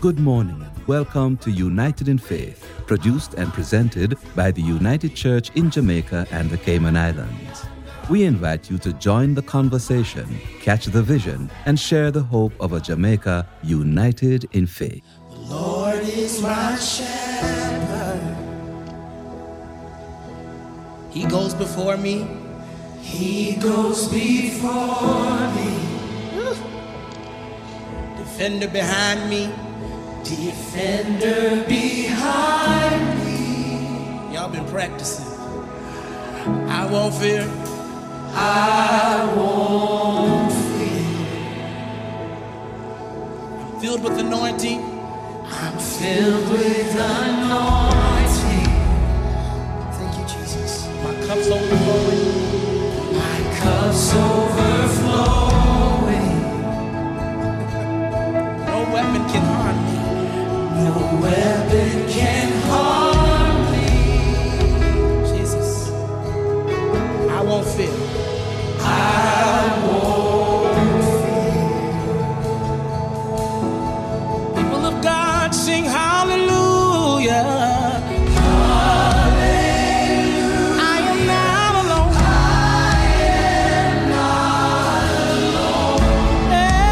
Good morning and welcome to United in Faith, produced and presented by the United Church in Jamaica and the Cayman Islands. We invite you to join the conversation, catch the vision, and share the hope of a Jamaica united in faith. The Lord is my shepherd. He goes before me. He goes before me. Defender behind me. Defender behind me. Y'all been practicing. I won't fear. I won't fear. I'm filled with anointing. I'm filled with anointing. Thank you, Jesus. My cup's overflowing. My cup's overflowing. No weapon can harm me. No weapon can harm me. Jesus. I won't fear. I won't fear. People of God sing hallelujah. Hallelujah. I am not alone. I am not alone.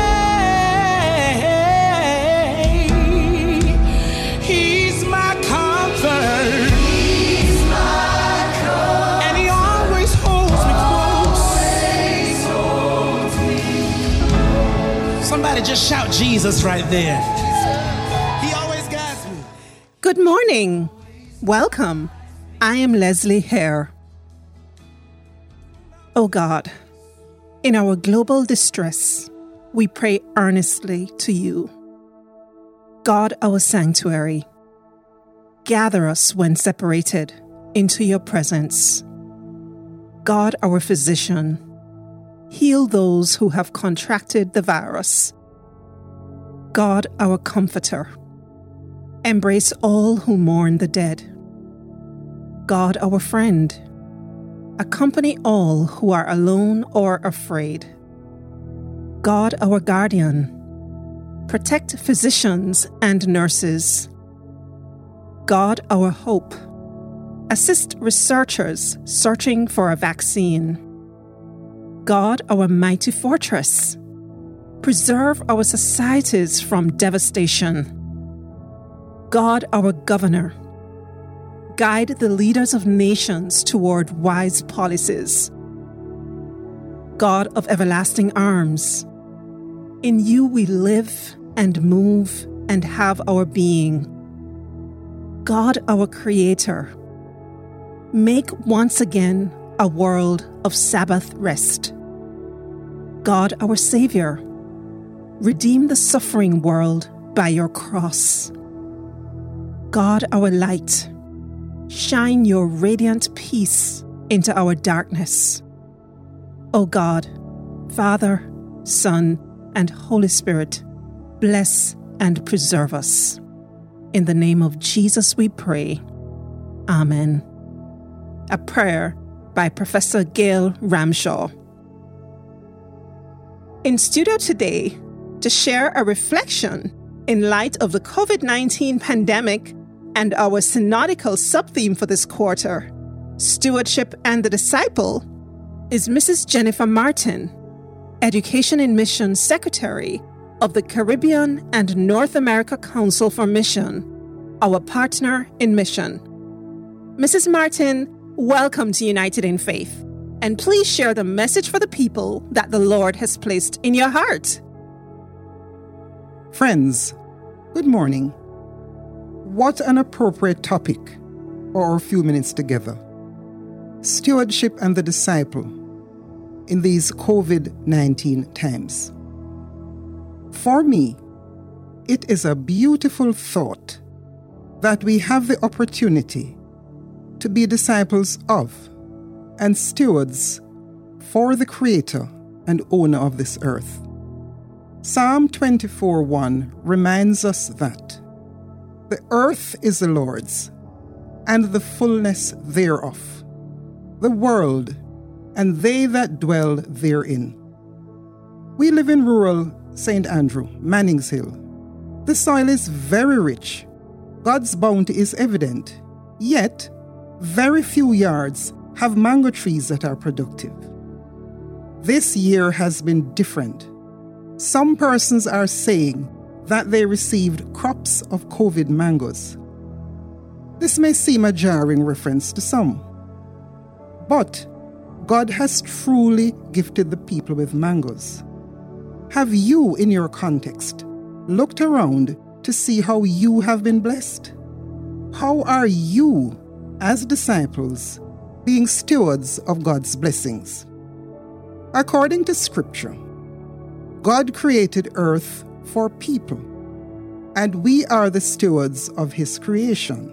Hey, He's my comfort. He's my comfort. And He always holds me close. Somebody just shout Jesus right there. He always guides me. Good morning. Welcome. I am Leslie Hare. Oh God, in our global distress, we pray earnestly to you. God, our sanctuary, gather us when separated into your presence. God, our physician, heal those who have contracted the virus. God, our comforter, embrace all who mourn the dead. God, our friend, accompany all who are alone or afraid. God, our guardian, protect physicians and nurses. God, our hope, assist researchers searching for a vaccine. God, our mighty fortress, preserve our societies from devastation. God, our governor, guide the leaders of nations toward wise policies. God of everlasting arms, in you we live and move and have our being. God, our creator, make once again a world of Sabbath rest. God, our savior, redeem the suffering world by your cross. God, our light, shine your radiant peace into our darkness. O God, Father, Son, and Holy Spirit, bless and preserve us. In the name of Jesus we pray. Amen. A prayer by Professor Gail Ramshaw. In studio today to share a reflection in light of the COVID-19 pandemic and our synodical subtheme for this quarter, Stewardship and the Disciple, is Mrs. Jennifer Martin, Education and Mission Secretary of the Caribbean and North America Council for Mission, our partner in mission. Mrs. Martin, welcome to United in Faith, and please share the message for the people that the Lord has placed in your heart. Friends, good morning. What an appropriate topic for our few minutes together. Stewardship and the disciple in these COVID-19 times. For me, it is a beautiful thought that we have the opportunity to be disciples of and stewards for the Creator and owner of this earth. Psalm 24:1 reminds us that the earth is the Lord's, and the fullness thereof, the world, and they that dwell therein. We live in rural St. Andrew, Mannings Hill, The soil is very rich. God's bounty is evident. Yet, very few yards have mango trees that are productive. This year has been different. Some persons are saying that they received crops of COVID mangoes. This may seem a jarring reference to some, but God has truly gifted the people with mangoes. Have you, in your context, looked around to see how you have been blessed? How are you, as disciples, being stewards of God's blessings? According to Scripture, God created earth for people, and we are the stewards of His creation.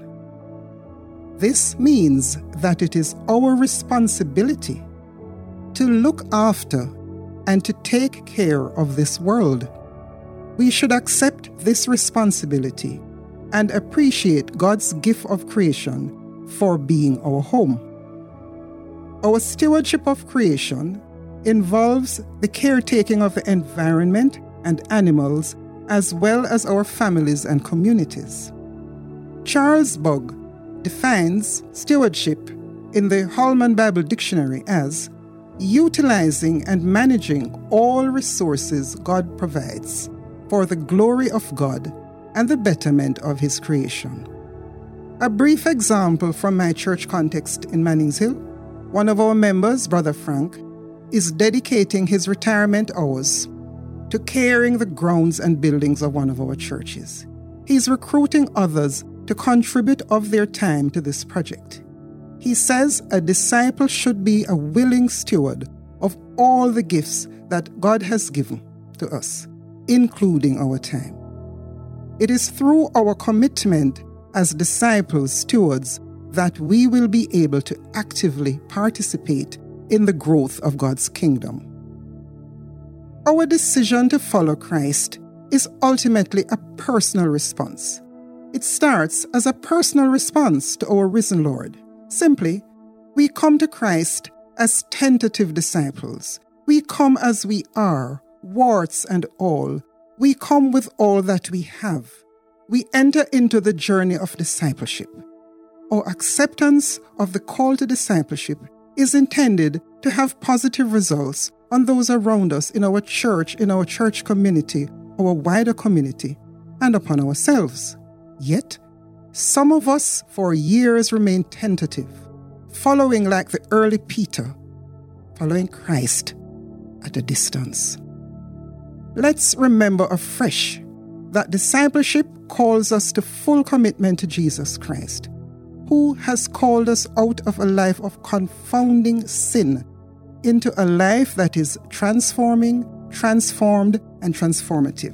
This means that it is our responsibility to look after and to take care of this world. We should accept this responsibility and appreciate God's gift of creation for being our home. Our stewardship of creation involves the caretaking of the environment and animals, as well as our families and communities. Charles Bugg defines stewardship in the Holman Bible Dictionary as utilizing and managing all resources God provides for the glory of God and the betterment of His creation. A brief example from my church context in Mannings Hill: one of our members, Brother Frank, is dedicating his retirement hours to caring the grounds and buildings of one of our churches. He's recruiting others to contribute of their time to this project. He says a disciple should be a willing steward of all the gifts that God has given to us, including our time. It is through our commitment as disciples, stewards, that we will be able to actively participate in the growth of God's kingdom. Our decision to follow Christ is ultimately a personal response. It starts as a personal response to our risen Lord. Simply, we come to Christ as tentative disciples. We come as we are, warts and all. We come with all that we have. We enter into the journey of discipleship. Our acceptance of the call to discipleship is intended to have positive results on those around us in our church community, our wider community, and upon ourselves. Yet, some of us for years remain tentative, following like the early Peter, following Christ at a distance. Let's remember afresh that discipleship calls us to full commitment to Jesus Christ, who has called us out of a life of confounding sin into a life that is transforming, transformed, and transformative.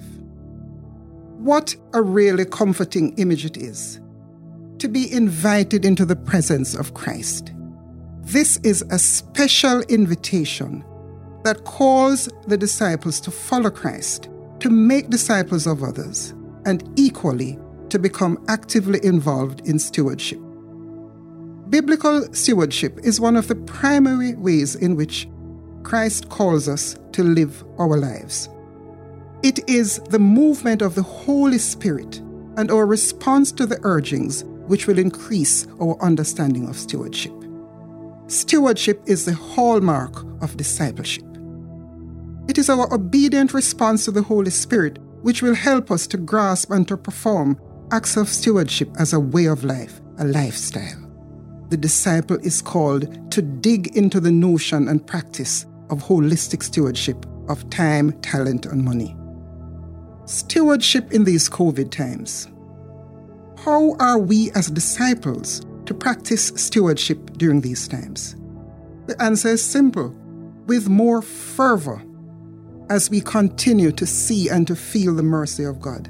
What a really comforting image it is to be invited into the presence of Christ. This is a special invitation that calls the disciples to follow Christ, to make disciples of others, and equally to become actively involved in stewardship. Biblical stewardship is one of the primary ways in which Christ calls us to live our lives. It is the movement of the Holy Spirit and our response to the urgings which will increase our understanding of stewardship. Stewardship is the hallmark of discipleship. It is our obedient response to the Holy Spirit which will help us to grasp and to perform acts of stewardship as a way of life, a lifestyle. The disciple is called to dig into the notion and practice of holistic stewardship of time, talent, and money. Stewardship in these COVID times. How are we as disciples to practice stewardship during these times? The answer is simple: with more fervor as we continue to see and to feel the mercy of God.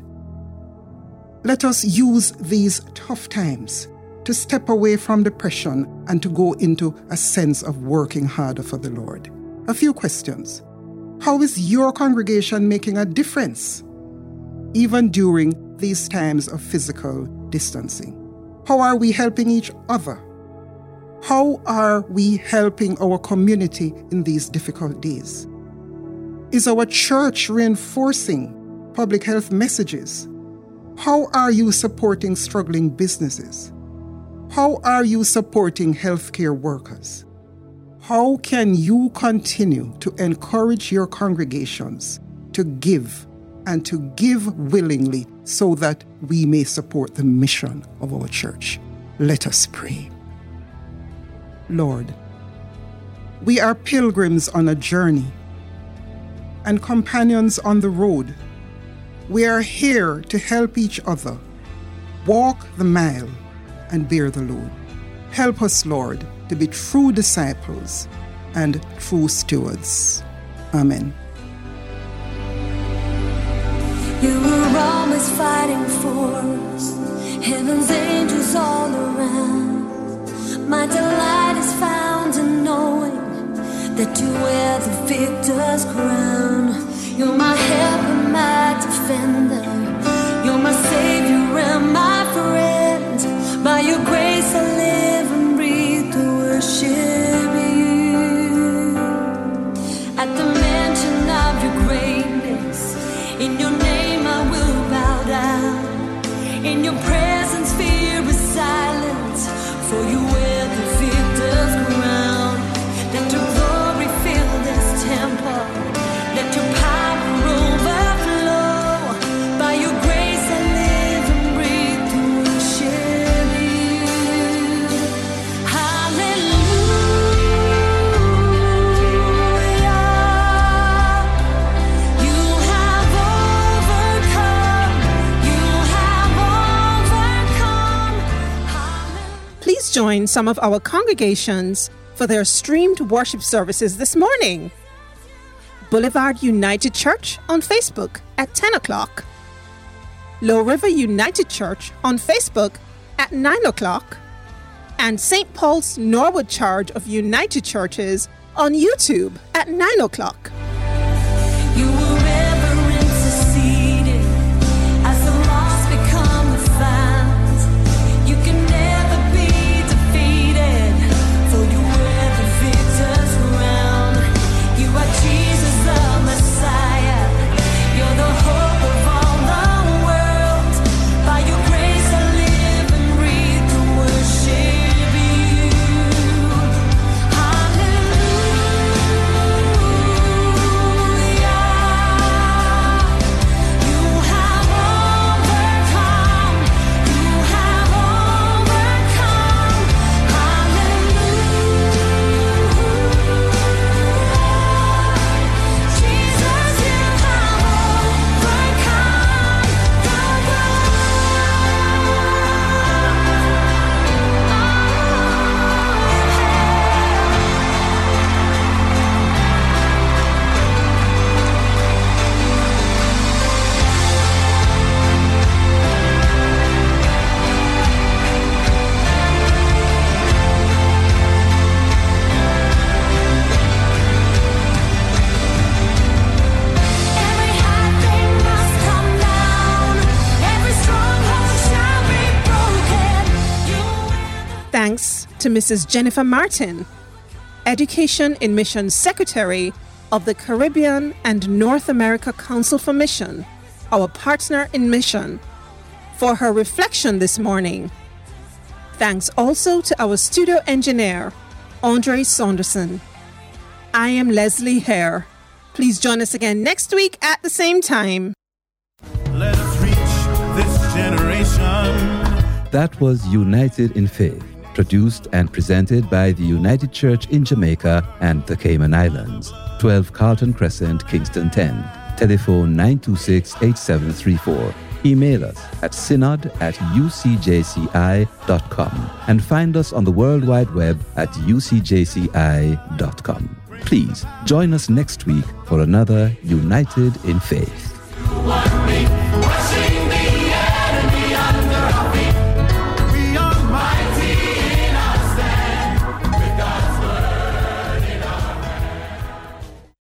Let us use these tough times to step away from depression and to go into a sense of working harder for the Lord. A few questions. How is your congregation making a difference, even during these times of physical distancing? How are we helping each other? How are we helping our community in these difficult days? Is our church reinforcing public health messages? How are you supporting struggling businesses? How are you supporting healthcare workers? How can you continue to encourage your congregations to give and to give willingly so that we may support the mission of our church? Let us pray. Lord, we are pilgrims on a journey and companions on the road. We are here to help each other walk the mile and bear the load. Help us, Lord, to be true disciples and true stewards. Amen. You were always fighting for us, heaven's angels all around. My delight is found in knowing that you wear the victor's crown. You're my help and my defender. You're my savior and my friend. By your grace I live and breathe to worship you. At the mention of your greatness, in your name I will bow down. In your presence fear is silence, for you wear the victor's crown. Let your glory fill this temple. Let your power overflow. By your grace I live and breathe to worship you. Hallelujah. You have overcome. You have overcome. Hallelujah. Please join some of our congregations for their streamed worship services this morning. Boulevard United Church on Facebook at 10 o'clock. Low River United Church on Facebook at 9 o'clock. And St. Paul's Norwood Charge of United Churches on YouTube at 9 o'clock. You were ever interceding as the lost become the found. You can never be defeated, for you wear the victor's crown. You are Jesus the Messiah. You're the hope of all the world. By your grace I live and breathe to worship you. Hallelujah. You have overcome. You have overcome. Hallelujah. Jesus, you have overcome the Every high thing must come down. Every stronghold shall be broken. You Thanks to Mrs. Jennifer Martin, Education in Mission Secretary of the Caribbean and North America Council for Mission, our partner in mission, for her reflection this morning. Thanks also to our studio engineer, Andre Saunderson. I am Leslie Hare. Please join us again next week at the same time. Let us reach this generation. That was United in Faith, produced and presented by the United Church in Jamaica and the Cayman Islands, 12 Carlton Crescent, Kingston 10. Telephone 926-8734. Email us at synod@ucjci.com and find us on the World Wide Web at ucjci.com. Please join us next week for another United in Faith.